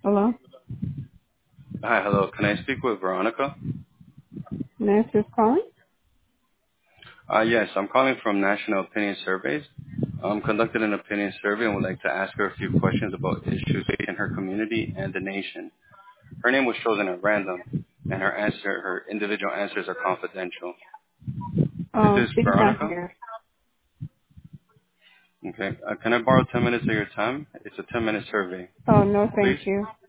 Hello? Hi, hello. Can I speak with Veronica? Nancy's calling? Yes, I'm calling from National Opinion Surveys. Conducted an opinion survey and would like to ask her a few questions about issues facing her community and the nation. Her name was chosen at random, and her individual answers are confidential. Is this She's not Veronica? here. Okay. Can I borrow 10 minutes of your time? It's a 10-minute survey, Oh, no, thank please. you.